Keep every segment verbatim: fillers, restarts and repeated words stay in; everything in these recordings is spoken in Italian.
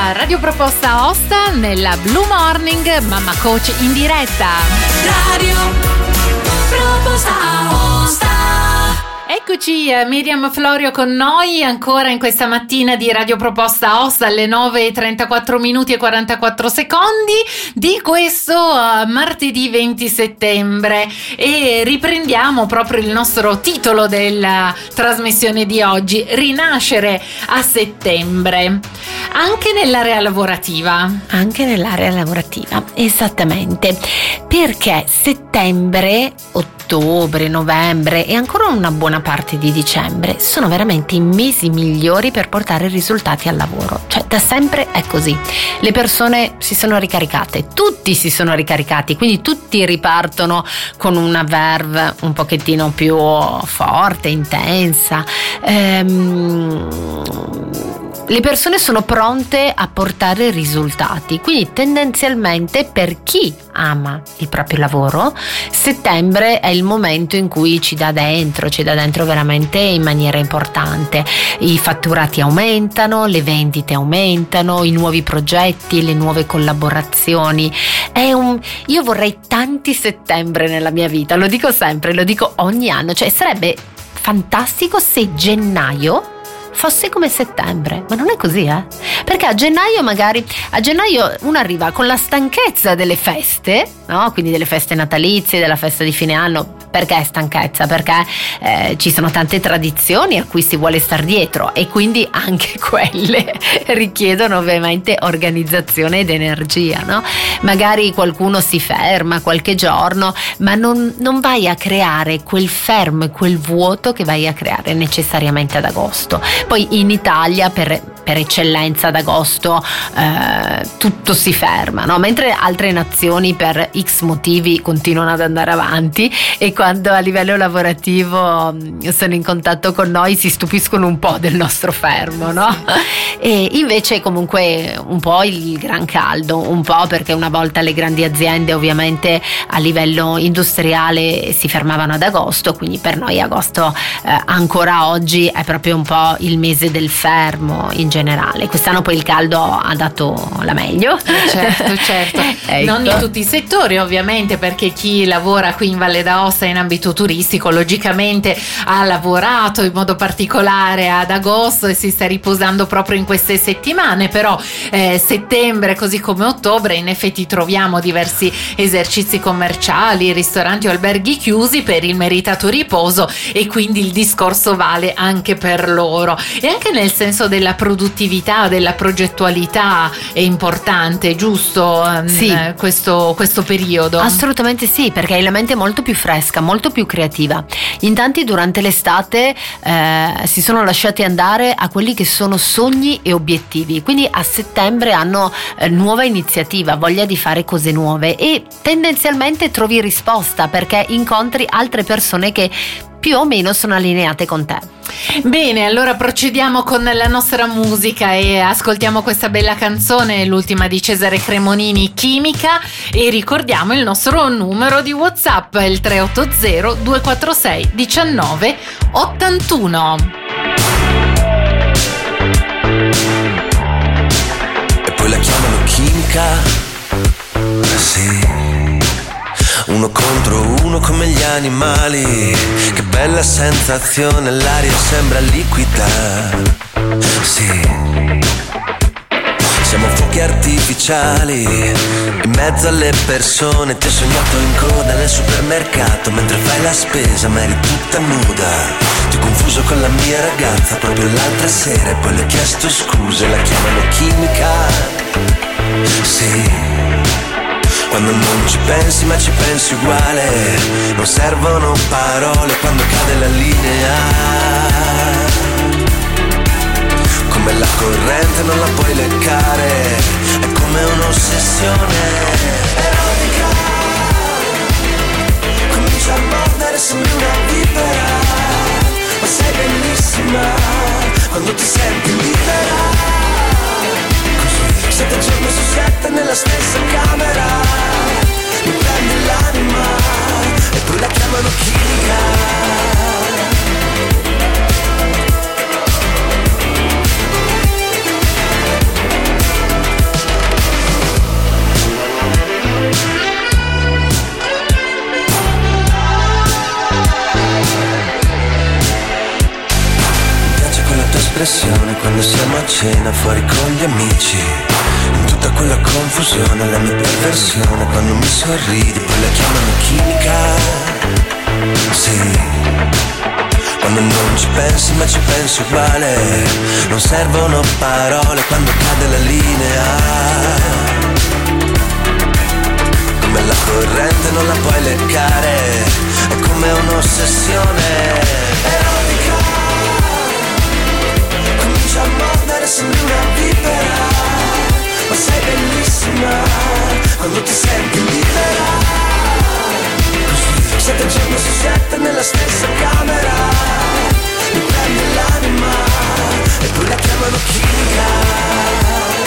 a Radio Proposta Osta nella Blue Morning Mamma Coach in diretta. Radio Proposta Osta. Eccoci, eh, Miriam Florio con noi ancora in questa mattina di Radio Proposta Osta alle nove e trentaquattro minuti e quarantaquattro secondi di questo uh, martedì venti settembre, e riprendiamo proprio il nostro titolo della trasmissione di oggi: rinascere a settembre. Anche nell'area lavorativa. Anche nell'area lavorativa, esattamente, perché settembre, ottobre, novembre e ancora una buona parte di dicembre sono veramente i mesi migliori per portare risultati al lavoro. Cioè, da sempre è così. Le persone si sono ricaricate, tutti si sono ricaricati, quindi tutti ripartono con una verve un pochettino più forte, intensa. Ehm... Le persone sono pronte a portare risultati, quindi tendenzialmente per chi ama il proprio lavoro, settembre è il momento in cui ci dà dentro, ci dà dentro veramente in maniera importante. I fatturati aumentano, le vendite aumentano, i nuovi progetti, le nuove collaborazioni. È un, io vorrei tanti settembre nella mia vita, lo dico sempre, lo dico ogni anno, cioè sarebbe fantastico se gennaio fosse come settembre, ma non è così, eh? Perché a gennaio magari, a gennaio uno arriva con la stanchezza delle feste, no? Quindi delle feste natalizie, della festa di fine anno. Perché stanchezza? Perché eh, ci sono tante tradizioni a cui si vuole star dietro, e quindi anche quelle richiedono ovviamente organizzazione ed energia, no? Magari qualcuno si ferma qualche giorno, ma non, non vai a creare quel fermo, quel vuoto che vai a creare necessariamente ad agosto. Poi in Italia per, per eccellenza ad agosto eh, tutto si ferma, no? Mentre altre nazioni per X motivi continuano ad andare avanti, e quando a livello lavorativo sono in contatto con noi si stupiscono un po' del nostro fermo, no? E invece comunque un po' il gran caldo, un po' perché una volta le grandi aziende ovviamente a livello industriale si fermavano ad agosto, quindi per noi agosto eh, ancora oggi è proprio un po' il mese del fermo in generale. Quest'anno poi il caldo ha dato la meglio. Certo, certo. Ecco. Non in tutti i settori ovviamente, perché chi lavora qui in Valle d'Aosta in ambito turistico logicamente ha lavorato in modo particolare ad agosto e si sta riposando proprio in queste settimane, però eh, settembre così come ottobre in effetti troviamo diversi esercizi commerciali, ristoranti o alberghi chiusi per il meritato riposo, e quindi il discorso vale anche per loro. E anche nel senso della produttività, della progettualità è importante, giusto? Sì. Eh, questo, questo periodo? Assolutamente sì, perché hai la mente molto più fresca, molto più creativa. In tanti durante l'estate eh, si sono lasciati andare a quelli che sono sogni e obiettivi, quindi a settembre hanno eh, nuova iniziativa, voglia di fare cose nuove, e tendenzialmente trovi risposta perché incontri altre persone che più o meno sono allineate con te. Bene, allora procediamo con la nostra musica e ascoltiamo questa bella canzone, l'ultima di Cesare Cremonini, Chimica, e ricordiamo il nostro numero di WhatsApp, il tre otto zero due quattro sei uno nove otto uno. E poi la chiamano chimica, sì. Uno contro uno come gli animali. Che bella sensazione, l'aria sembra liquida. Sì. Siamo fuochi artificiali in mezzo alle persone. Ti ho sognato in coda nel supermercato mentre fai la spesa ma eri tutta nuda. Ti ho confuso con la mia ragazza proprio l'altra sera e poi le ho chiesto scuse. La chiamano chimica. Sì. Quando non ci pensi ma ci pensi uguale, non servono parole quando cade la linea. Come la corrente non la puoi leccare, è come un'ossessione erotica. Comincia a mordere, sembri una vipera, ma sei bellissima quando ti senti libera. Sette giorni su sette nella stessa camera, mi prendi l'anima e poi la chiamano chimica. riflessione quando siamo a cena fuori con gli amici. In tutta quella confusione la mia perversione quando mi sorridi, poi la chiamano chimica. Sì, quando non ci pensi ma ci penso uguale. Non servono parole quando cade la linea. Come la corrente non la puoi leccare, è come un'ossessione erotica. Comincia a mordere, sembri una vipera, ma sei bellissima quando ti senti libera. Così, sette giorni su sette nella stessa camera, mi prende l'anima e poi la chiamano chimica.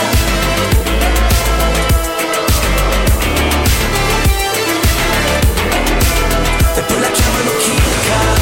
E poi la chiamano chimica.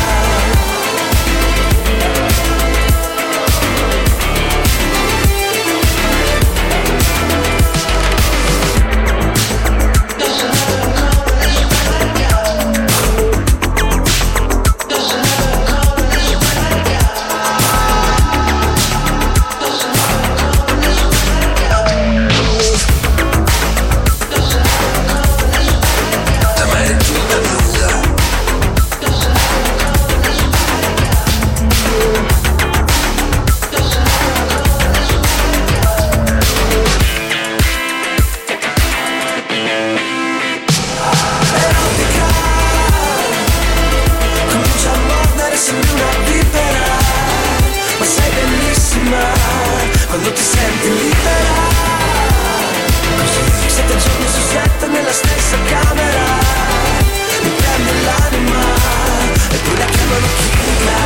Quando ti senti libera, così, sette giorni su sette nella stessa camera, mi prende l'anima e poi la chiamano chimica.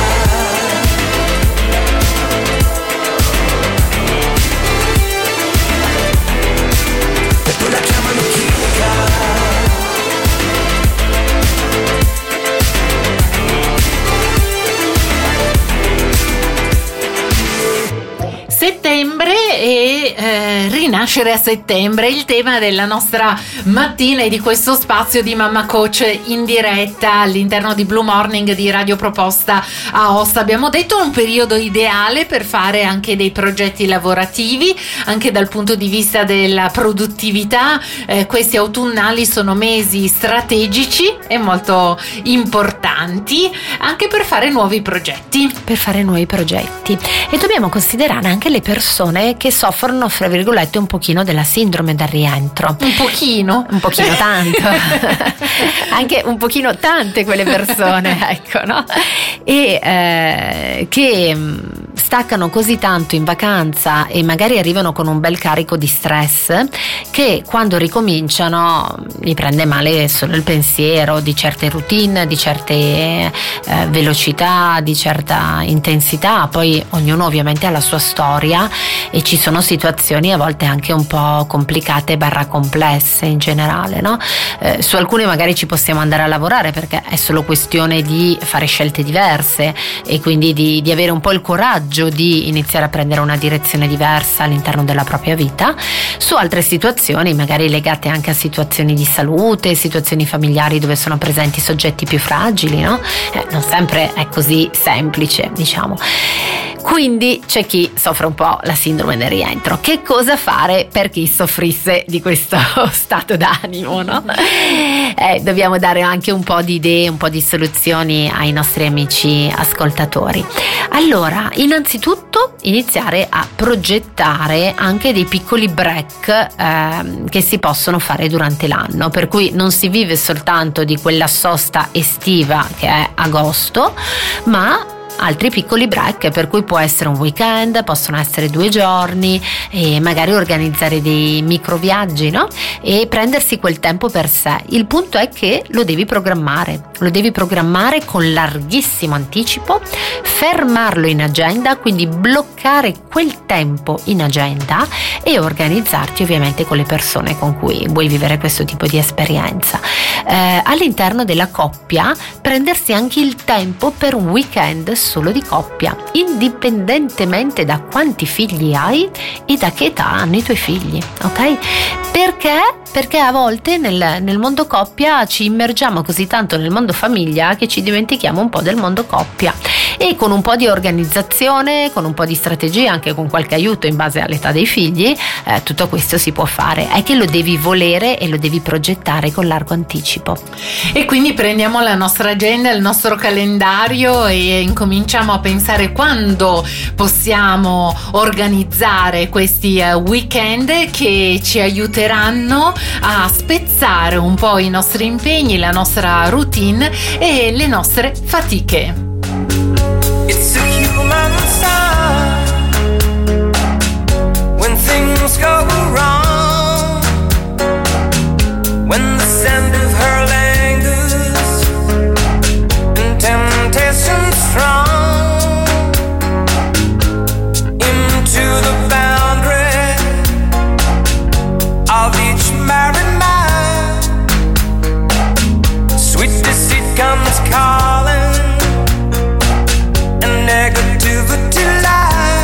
E poi la chiamano chimica. Settembre e eh, rinascere a settembre, il tema della nostra mattina e di questo spazio di Mamma Coach in diretta all'interno di Blue Morning di Radio Proposta Aosta. Abbiamo detto un periodo ideale per fare anche dei progetti lavorativi, anche dal punto di vista della produttività. Eh, questi autunnali sono mesi strategici e molto importanti anche per fare nuovi progetti. Per fare nuovi progetti. E dobbiamo considerare anche le persone che soffrono, fra virgolette, un pochino della sindrome del rientro. Un pochino? Un pochino tanto. Anche un pochino tante quelle persone, ecco, no? E eh, che staccano così tanto in vacanza e magari arrivano con un bel carico di stress che quando ricominciano gli prende male solo il pensiero di certe routine, di certe eh, velocità, di certa intensità. Poi ognuno ovviamente ha la sua storia e ci sono situazioni a volte anche un po' complicate barra complesse in generale, no? Eh, su alcune magari ci possiamo andare a lavorare perché è solo questione di fare scelte diverse e quindi di, di avere un po' il coraggio di iniziare a prendere una direzione diversa all'interno della propria vita. Su altre situazioni magari legate anche a situazioni di salute, situazioni familiari dove sono presenti soggetti più fragili, no? Eh, non sempre è così semplice, diciamo. Quindi c'è chi soffre un po' la sindrome del rientro. Che cosa fare per chi soffrisse di questo stato d'animo, no? Eh, dobbiamo dare anche un po' di idee, un po' di soluzioni ai nostri amici ascoltatori. Allora, innanzitutto iniziare a progettare anche dei piccoli break eh, che si possono fare durante l'anno, per cui non si vive soltanto di quella sosta estiva che è agosto, ma altri piccoli break, per cui può essere un weekend, possono essere due giorni e magari organizzare dei micro viaggi, no? E prendersi quel tempo per sé. Il punto è che lo devi programmare, lo devi programmare con larghissimo anticipo, fermarlo in agenda, quindi bloccare quel tempo in agenda e organizzarti ovviamente con le persone con cui vuoi vivere questo tipo di esperienza. Eh, all'interno della coppia prendersi anche il tempo per un weekend solo di coppia, indipendentemente da quanti figli hai e da che età hanno i tuoi figli, ok? Perché perché a volte nel, nel mondo coppia ci immergiamo così tanto nel mondo famiglia che ci dimentichiamo un po' del mondo coppia, e con un po' di organizzazione, con un po' di strategia, anche con qualche aiuto in base all'età dei figli, eh, tutto questo si può fare. È che lo devi volere e lo devi progettare con largo anticipo. E quindi prendiamo la nostra agenda, il nostro calendario e incominciamo a pensare quando possiamo organizzare questi weekend che ci aiuteranno a spezzare un po' i nostri impegni, la nostra routine e le nostre fatiche. It's a human sign when things go wrong, when the scent of her lingers and temptation strong into the boundary of each married man. Sweet deceit comes calling, negativity lies.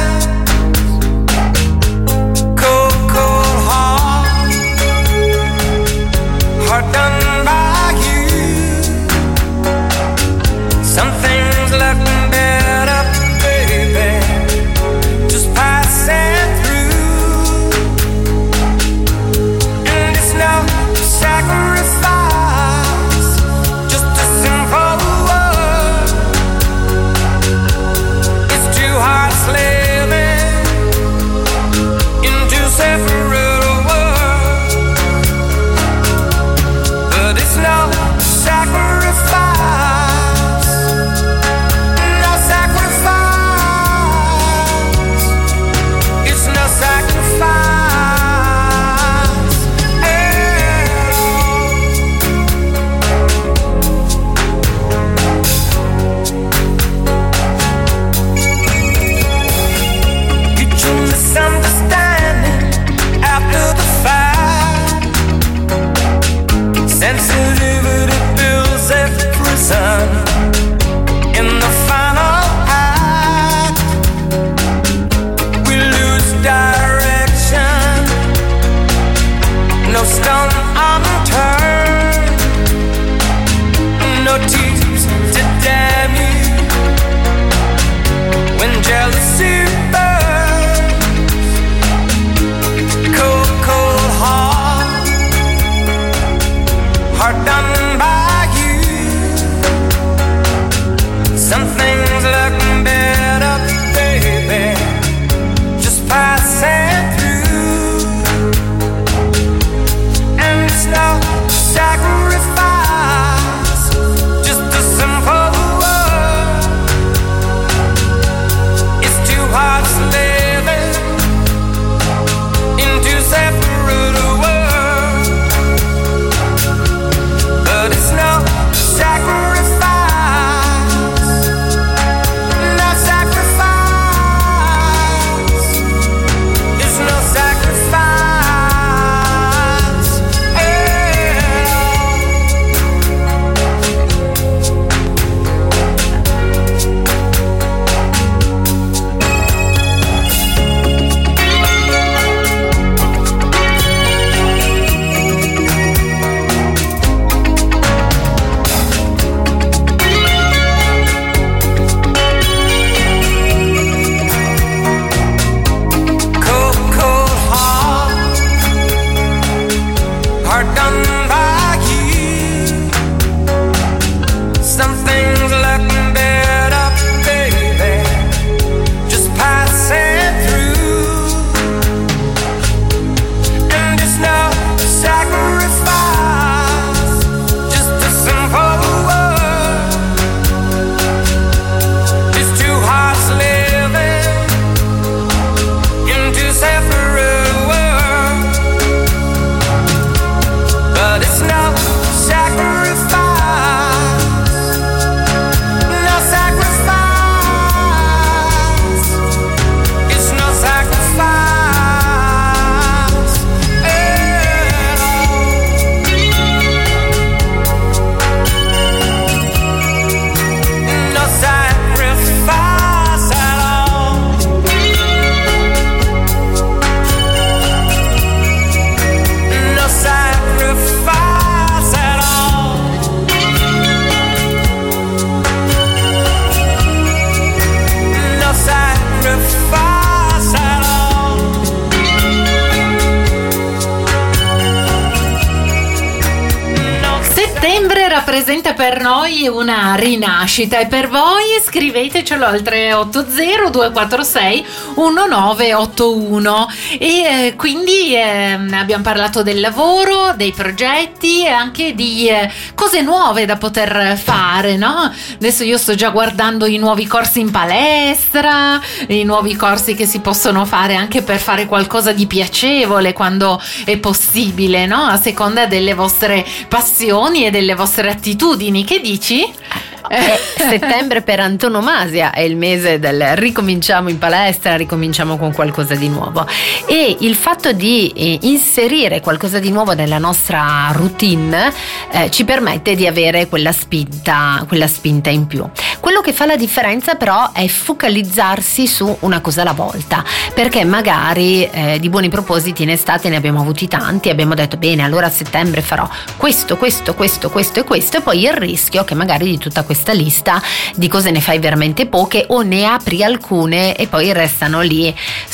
rappresenta per noi una rinascita e per voi scrivetecelo al tre otto zero due quattro sei uno nove otto uno. E eh, quindi eh, abbiamo parlato del lavoro, dei progetti e anche di eh, cose nuove da poter fare, no? Adesso io sto già guardando i nuovi corsi in palestra, i nuovi corsi che si possono fare anche per fare qualcosa di piacevole quando è possibile, no? A seconda delle vostre passioni e delle vostre attitudini. Che dici? Eh, settembre per antonomasia è il mese del ricominciamo in palestra, ricominciamo con qualcosa di nuovo, e il fatto di eh, inserire qualcosa di nuovo nella nostra routine eh, ci permette di avere quella spinta, quella spinta in più. Quello che fa la differenza però è focalizzarsi su una cosa alla volta, perché magari eh, di buoni propositi in estate ne abbiamo avuti tanti, abbiamo detto bene, allora a settembre farò questo, questo, questo, questo e questo, e poi il rischio che magari di tutta questa questa lista di cose ne fai veramente poche o ne apri alcune e poi restano lì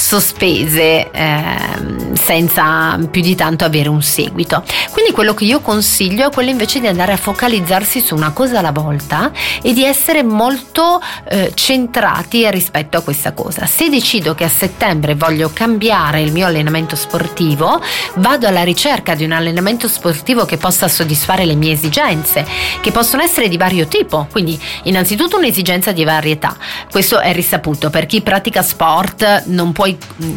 sospese eh, senza più di tanto avere un seguito. Quindi quello che io consiglio è quello invece di andare a focalizzarsi su una cosa alla volta e di essere molto eh, centrati rispetto a questa cosa. Se decido che a settembre voglio cambiare il mio allenamento sportivo, vado alla ricerca di un allenamento sportivo che possa soddisfare le mie esigenze, che possono essere di vario tipo. Quindi innanzitutto un'esigenza di varietà, questo è risaputo, per chi pratica sport non puoi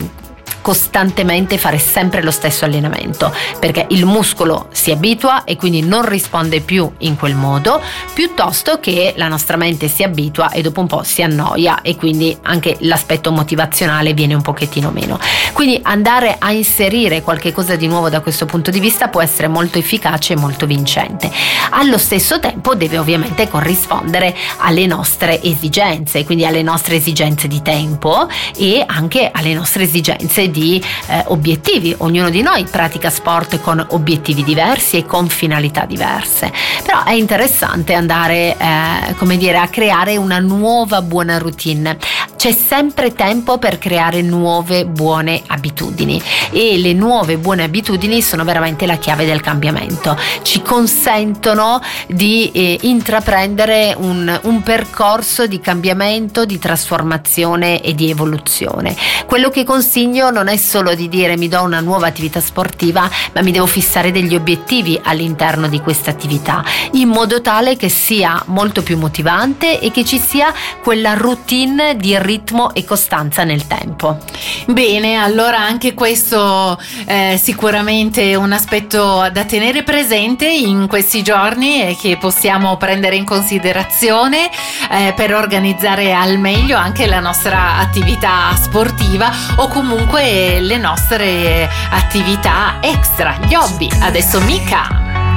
costantemente fare sempre lo stesso allenamento, perché il muscolo si abitua e quindi non risponde più in quel modo, piuttosto che la nostra mente si abitua e dopo un po' si annoia e quindi anche l'aspetto motivazionale viene un pochettino meno. Quindi andare a inserire qualche cosa di nuovo da questo punto di vista può essere molto efficace e molto vincente. Allo stesso tempo deve ovviamente corrispondere alle nostre esigenze, quindi alle nostre esigenze di tempo e anche alle nostre esigenze di eh, obiettivi. Ognuno di noi pratica sport con obiettivi diversi e con finalità diverse, però è interessante andare eh, come dire a creare una nuova buona routine. C'è sempre tempo per creare nuove buone abitudini e le nuove buone abitudini sono veramente la chiave del cambiamento, ci consentono di eh, intraprendere un, un percorso di cambiamento, di trasformazione e di evoluzione. Quello che consiglio non è solo di dire mi do una nuova attività sportiva, ma mi devo fissare degli obiettivi all'interno di questa attività in modo tale che sia molto più motivante e che ci sia quella routine di ritmo e costanza nel tempo. Bene, allora anche questo è sicuramente un aspetto da tenere presente in questi giorni e che possiamo prendere in considerazione eh, per organizzare al meglio anche la nostra attività sportiva o comunque le nostre attività extra, gli hobby. Adesso Mika.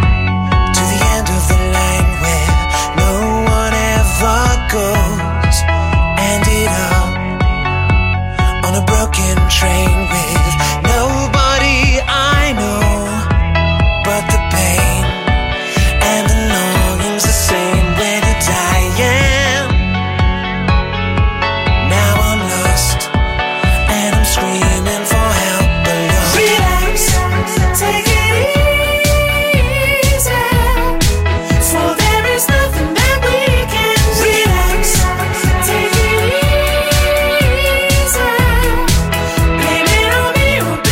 To the end of the line where no one ever goes, ended up on a broken train with nobody I know, but the pain and the longing's the same when you're dying. Now I'm lost and I'm screaming for help alone. Relax, take it easy, for there is nothing that we can do. Relax, take it easy, blame it on me or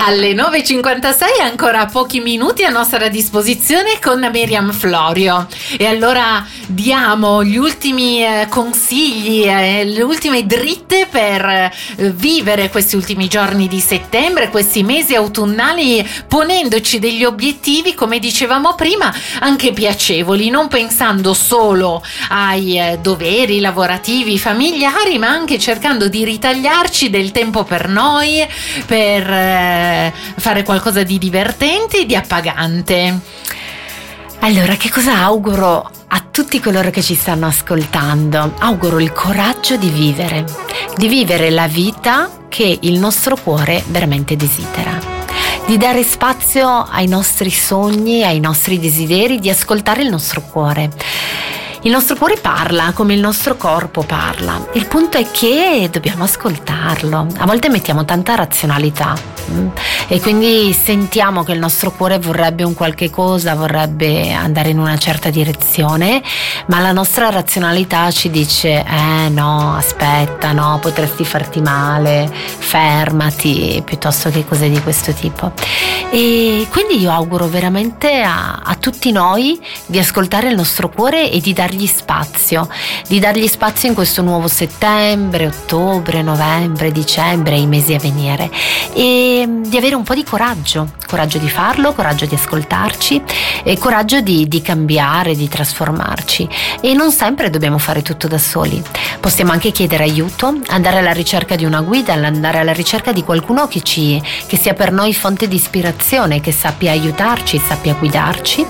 Alle nove e cinquantasei ancora pochi minuti a nostra disposizione con Miriam Florio, e allora diamo gli ultimi eh, consigli, eh, le ultime dritte per eh, vivere questi ultimi giorni di settembre, questi mesi autunnali, ponendoci degli obiettivi, come dicevamo prima, anche piacevoli, non pensando solo ai eh, doveri lavorativi, familiari, ma anche cercando di ritagliarci del tempo per noi, per eh, fare qualcosa di divertente e di appagante. Allora, che cosa auguro a tutti coloro che ci stanno ascoltando? Auguro il coraggio di vivere, di vivere la vita che il nostro cuore veramente desidera, di dare spazio ai nostri sogni, ai nostri desideri, di ascoltare il nostro cuore. Il nostro cuore parla come il nostro corpo parla. Il punto è che dobbiamo ascoltarlo. A volte mettiamo tanta razionalità mh? e quindi sentiamo che il nostro cuore vorrebbe un qualche cosa, vorrebbe andare in una certa direzione, ma la nostra razionalità ci dice eh no, aspetta, no, potresti farti male, fermati, piuttosto che cose di questo tipo. E quindi io auguro veramente a, a tutti noi di ascoltare il nostro cuore e di dargli spazio, di dargli spazio in questo nuovo settembre, ottobre, novembre, dicembre, i mesi a venire, e di avere un po' di coraggio, coraggio di farlo, coraggio di ascoltarci e coraggio di, di cambiare, di trasformarci. E non sempre dobbiamo fare tutto da soli, possiamo anche chiedere aiuto, andare alla ricerca di una guida, andare alla ricerca di qualcuno che, ci, che sia per noi fonte di ispirazione, che sappia aiutarci, sappia guidarci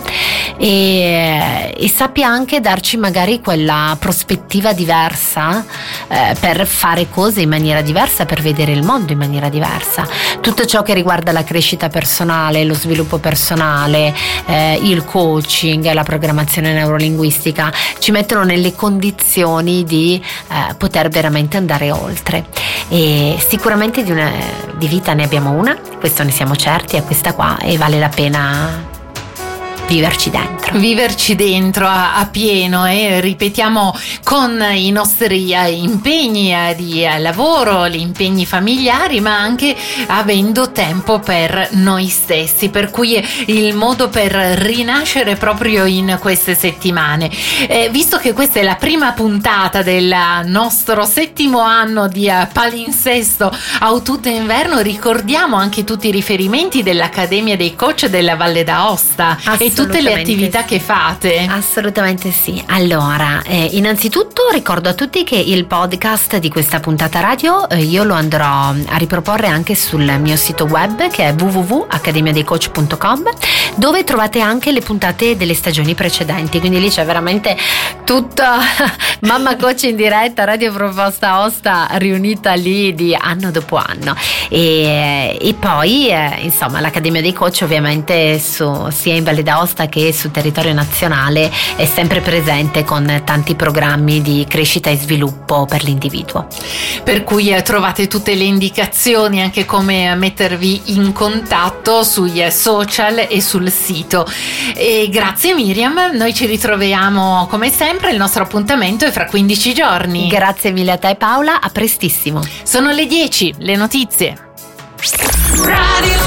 e, e sappia anche darci magari quella prospettiva diversa eh, per fare cose in maniera diversa, per vedere il mondo in maniera diversa. Tutto ciò che riguarda la crescita personale, lo sviluppo personale, eh, il coaching, la programmazione neurolinguistica ci mettono nelle condizioni di eh, poter veramente andare oltre. E sicuramente di, una, di vita ne abbiamo una, questo ne siamo certi, è questa qua, e vale la pena viverci dentro. Viverci dentro a, a pieno, e eh, ripetiamo, con i nostri eh, impegni eh, di eh, lavoro, gli impegni familiari, ma anche avendo tempo per noi stessi, per cui è il modo per rinascere proprio in queste settimane. Eh, visto che questa è la prima puntata del nostro settimo anno di eh, palinsesto autunno-inverno, ricordiamo anche tutti i riferimenti dell'Accademia dei Coach della Valle d'Aosta e tutte le attività sì. che fate. Assolutamente sì. Allora, eh, innanzitutto ricordo a tutti che il podcast di questa puntata radio eh, io lo andrò a riproporre anche sul mio sito web, che è w w w punto accademia dei coach punto com, dove trovate anche le puntate delle stagioni precedenti, quindi lì c'è veramente tutta Mamma Coach in diretta, Radio Proposta Osta riunita lì di anno dopo anno. E, e poi eh, insomma l'Accademia dei Coach ovviamente su, sia in Valle d'Aosta che sul territorio nazionale è sempre presente con tanti programmi di crescita e sviluppo per l'individuo. Per cui eh, trovate tutte le indicazioni, anche come mettervi in contatto sui eh, social e sul sito. E grazie Miriam, noi ci ritroviamo come sempre, il nostro appuntamento è fra quindici giorni. Grazie mille a te Paola, a prestissimo. Sono le dieci, le notizie. Radio